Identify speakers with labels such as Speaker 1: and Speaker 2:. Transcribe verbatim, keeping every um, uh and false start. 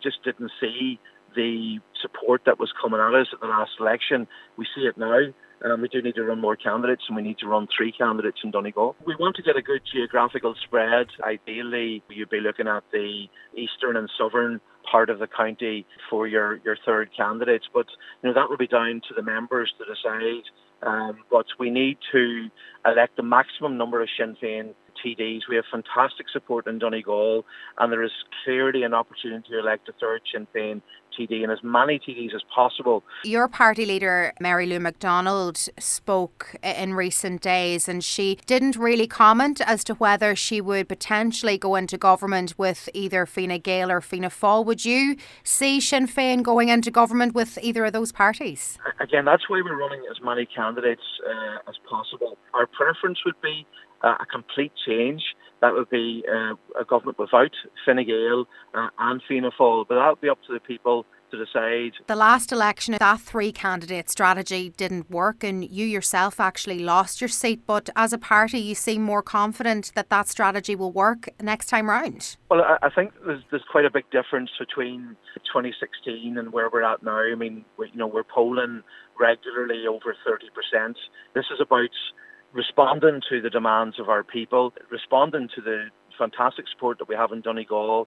Speaker 1: just didn't see the support that was coming at us at the last election. We see it now. Um, we do need to run more candidates, and we need to run three candidates in Donegal. We want to get a good geographical spread. Ideally, you'd be looking at the eastern and southern part of the county for your, your third candidates. But you know that will be down to the members to decide. Um, but we need to elect the maximum number of Sinn Féin T Ds. We have fantastic support in Donegal, and there is clearly an opportunity to elect a third Sinn Féin T D and as many T Ds as possible.
Speaker 2: Your party leader, Mary Lou McDonald, spoke in recent days, and she didn't really comment as to whether she would potentially go into government with either Fianna Gael or Fianna Fáil. Would you see Sinn Féin going into government with either of those parties?
Speaker 1: Again, that's why we're running as many candidates uh, as possible. Our preference would be uh, a complete change. That would be uh, a government without Fine Gael uh, and Fianna Fáil, but that would be up to the people to decide.
Speaker 2: The last election, that three-candidate strategy didn't work, and you yourself actually lost your seat. But as a party, you seem more confident that that strategy will work next time round.
Speaker 1: Well, I, I think there's, there's quite a big difference between twenty sixteen and where we're at now. I mean, we, you know, we're polling regularly over thirty percent. This is about responding to the demands of our people, responding to the fantastic support that we have in Donegal.